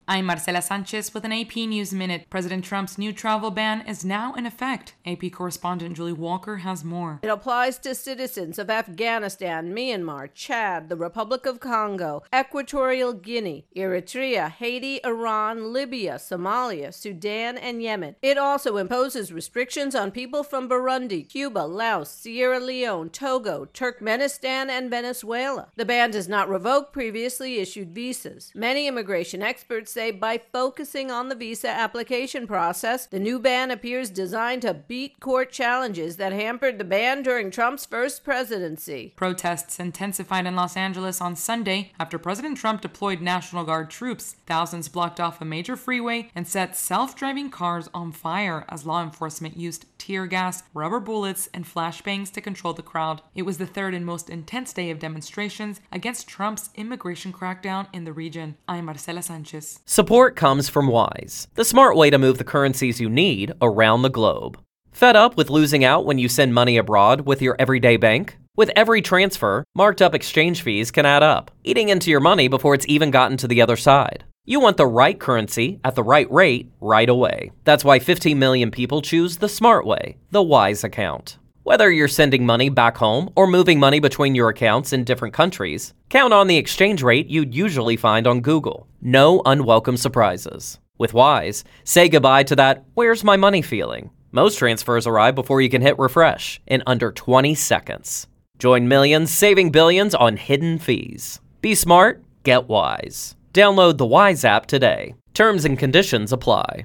I'm Marcela Sanchez with an AP News Minute. President Trump's new travel ban is now in effect. AP correspondent Julie Walker has more. It applies to citizens of Afghanistan, Myanmar, Chad, the Republic of Congo, Equatorial Guinea, Eritrea, Haiti, Iran, Libya, Somalia, Sudan, and Yemen. It also imposes restrictions on people from Burundi, Cuba, Laos, Sierra Leone, Togo, Turkmenistan, and Venezuela. The ban does not revoke previously issued visas. Many immigration experts say by focusing on the visa application process, the new ban appears designed to beat court challenges that hampered the ban during Trump's first presidency. Protests intensified in Los Angeles on Sunday after President Trump deployed National Guard troops. Thousands blocked off a major freeway and set self-driving cars on fire as law enforcement used tear gas, rubber bullets, and flashbangs to control the crowd. It was the third and most intense day of demonstrations against Trump's immigration crackdown in the region. I'm Marcela Sanchez. Support comes from Wise, the smart way to move the currencies you need around the globe. Fed up with losing out when you send money abroad with your everyday bank? With every transfer, marked up exchange fees can add up, eating into your money before it's even gotten to the other side. You want the right currency at the right rate right away. That's why 15 million people choose the smart way, the Wise account. Whether you're sending money back home or moving money between your accounts in different countries, count on the exchange rate you'd usually find on Google. No unwelcome surprises. With Wise, say goodbye to that "where's my money" feeling. Most transfers arrive before you can hit refresh in under 20 seconds. Join millions saving billions on hidden fees. Be smart, get Wise. Download the Wise app today. Terms and conditions apply.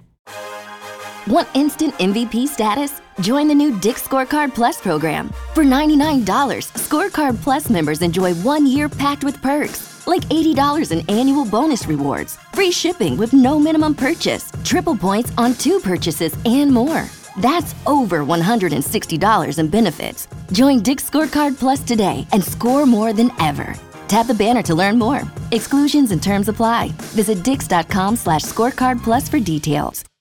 Want instant MVP status? Join the new Dick's Scorecard Plus program. For $99, Scorecard Plus members enjoy 1 year packed with perks, like $80 in annual bonus rewards, free shipping with no minimum purchase, triple points on 2 purchases, and more. That's over $160 in benefits. Join Dick's Scorecard Plus today and score more than ever. Tap the banner to learn more. Exclusions and terms apply. Visit dix.com/scorecardplus for details.